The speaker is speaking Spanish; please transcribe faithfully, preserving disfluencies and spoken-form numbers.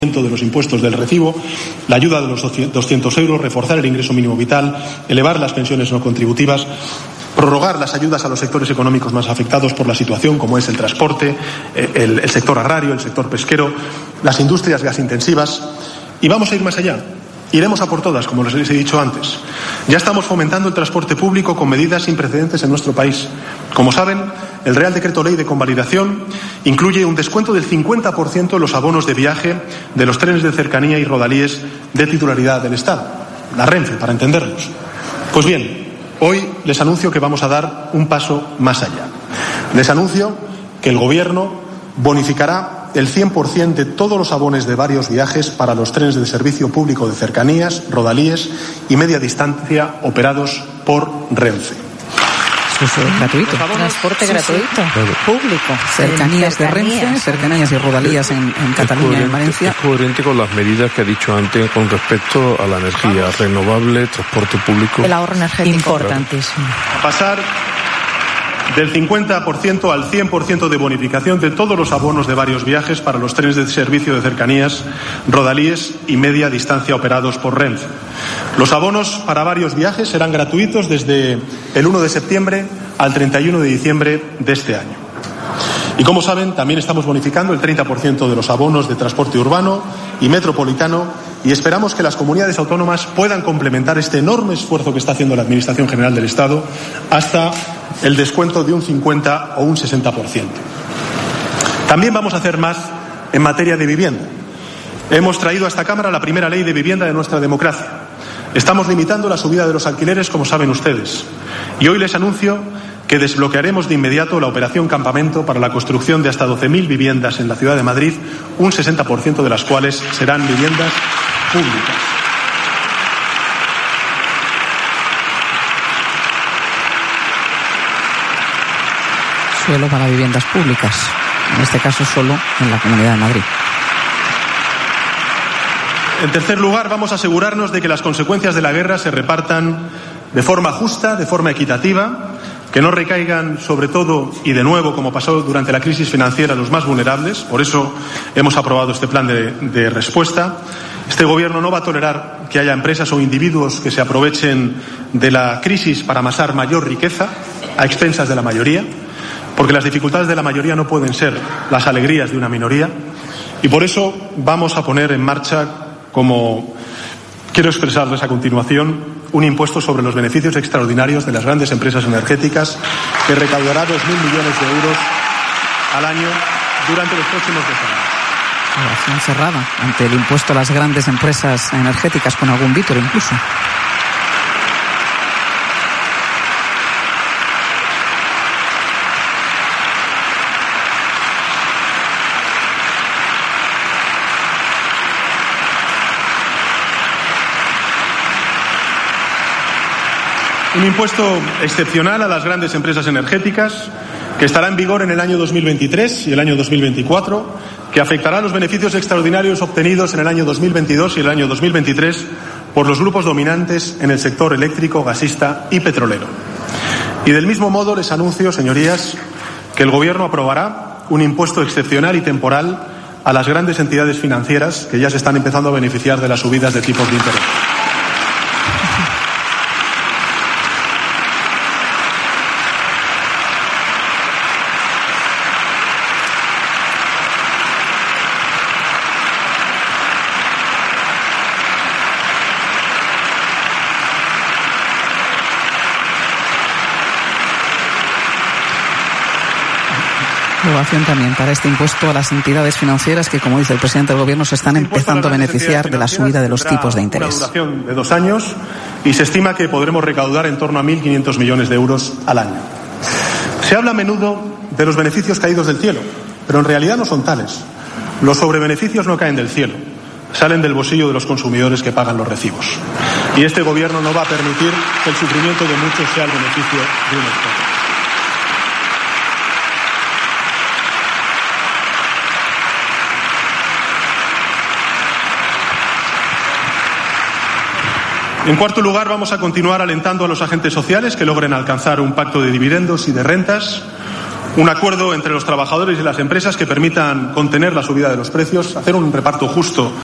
de los impuestos del recibo, la ayuda de los doscientos euros, reforzar el ingreso mínimo vital, elevar las pensiones no contributivas, prorrogar las ayudas a los sectores económicos más afectados por la situación, como es el transporte, el, el sector agrario, el sector pesquero, las industrias gasintensivas. Y vamos a ir más allá. Iremos a por todas, como les he dicho antes. Ya estamos fomentando el transporte público con medidas sin precedentes en nuestro país. Como saben, el Real Decreto Ley de Convalidación incluye un descuento del cincuenta por ciento en los abonos de viaje de los trenes de cercanía y rodalíes de titularidad del Estado, la Renfe, para entendernos. Pues bien, hoy les anuncio que vamos a dar un paso más allá. Les anuncio que el Gobierno bonificará el cien por ciento de todos los abonos de varios viajes para los trenes de servicio público de cercanías, rodalíes y media distancia operados por Renfe. Eso es gratuito. Transporte sí, gratuito, sí. público. Cercanías de Renfe, cercanías y rodalías en, en Cataluña y en Valencia. Es coherente con las medidas que ha dicho antes con respecto a la energía Vamos. renovable, transporte público. El ahorro energético. Importantísimo. A pasar del cincuenta por ciento al cien por ciento de bonificación de todos los abonos de varios viajes para los trenes de servicio de cercanías, rodalíes y media distancia operados por Renfe. Los abonos para varios viajes serán gratuitos desde el uno de septiembre al treinta y uno de diciembre de este año. Y como saben, también estamos bonificando el treinta por ciento de los abonos de transporte urbano y metropolitano, y esperamos que las comunidades autónomas puedan complementar este enorme esfuerzo que está haciendo la Administración General del Estado hasta el descuento de un cincuenta o un sesenta por ciento. También vamos a hacer más en materia de vivienda. Hemos traído a esta Cámara la primera ley de vivienda de nuestra democracia. Estamos limitando la subida de los alquileres, como saben ustedes. Y hoy les anuncio que desbloquearemos de inmediato la operación Campamento para la construcción de hasta doce mil viviendas en la ciudad de Madrid, un sesenta por ciento de las cuales serán viviendas públicas. Suelo para viviendas públicas, en este caso solo en la Comunidad de Madrid. En tercer lugar, vamos a asegurarnos de que las consecuencias de la guerra se repartan de forma justa, de forma equitativa, que no recaigan sobre todo y de nuevo, como pasó durante la crisis financiera, los más vulnerables. Por eso hemos aprobado este plan de, de respuesta. Este Gobierno no va a tolerar que haya empresas o individuos que se aprovechen de la crisis para amasar mayor riqueza a expensas de la mayoría, porque las dificultades de la mayoría no pueden ser las alegrías de una minoría. Y por eso vamos a poner en marcha, como quiero expresarles a continuación, un impuesto sobre los beneficios extraordinarios de las grandes empresas energéticas que recaudará dos mil millones de euros al año durante los próximos dos años. Oración cerrada ante el impuesto a las grandes empresas energéticas, con algún vítor incluso. Un impuesto excepcional a las grandes empresas energéticas que estará en vigor en el año dos mil veintitrés y el año dos mil veinticuatro, que afectará a los beneficios extraordinarios obtenidos en el año dos mil veintidós y el año dos mil veintitrés por los grupos dominantes en el sector eléctrico, gasista y petrolero. Y del mismo modo les anuncio, señorías, que el Gobierno aprobará un impuesto excepcional y temporal a las grandes entidades financieras que ya se están empezando a beneficiar de las subidas de tipos de interés. Aprobación también para este impuesto a las entidades financieras que, como dice el presidente del Gobierno, se están empezando a beneficiar de la subida de los tipos de interés. Una duración de dos años y se estima que podremos recaudar en torno a mil quinientos millones de euros al año. Se habla a menudo de los beneficios caídos del cielo, pero en realidad no son tales. Los sobrebeneficios no caen del cielo, salen del bolsillo de los consumidores que pagan los recibos. Y este Gobierno no va a permitir que el sufrimiento de muchos sea el beneficio de unos pocos. En cuarto lugar, vamos a continuar alentando a los agentes sociales que logren alcanzar un pacto de dividendos y de rentas, Un acuerdo entre los trabajadores y las empresas que permitan contener la subida de los precios, hacer un reparto justo